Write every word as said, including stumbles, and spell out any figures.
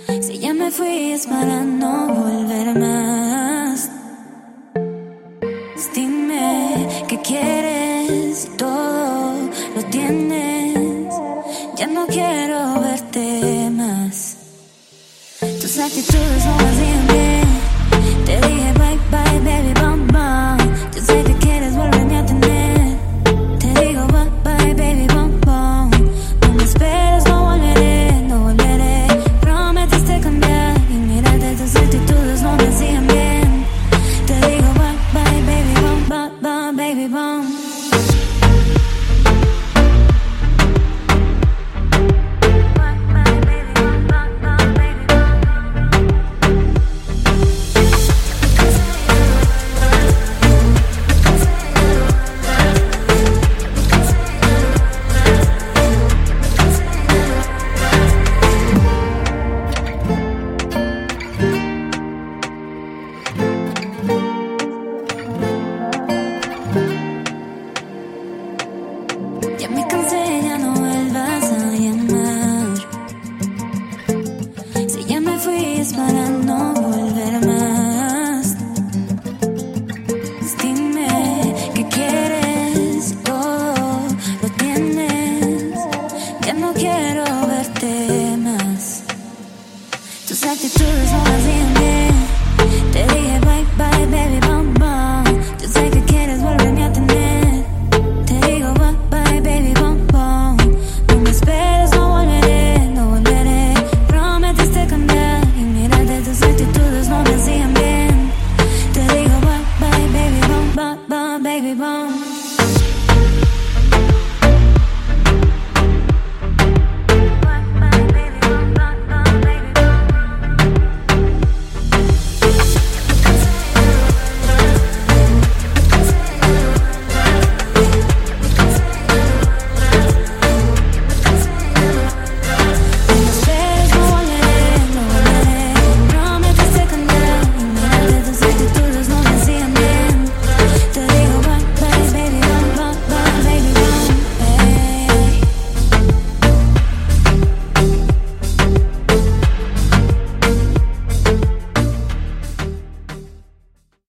Si ya me fui es para no volver más. Dime qué quieres, todo lo tienes. Ya no quiero verte más. Tus actitudes no me hacían bien. Te dije bye bye baby bum bum. Yo sé que quieres volverme a tener. Te digo bye bye baby bum bum. No me esperes, no volveré, no volveré. Prometiste cambiar y mírate, tus actitudes no me hacían bien. Te digo bye bye baby bum bum bum baby bum. Ya me cansé, ya no vuelvas a llamar. Si ya me fui es para no volver más. Dime qué quieres, todo lo tienes. Ya no quiero verte más. Tus actitudes no me hacían bien. Te dije bye bye baby bye.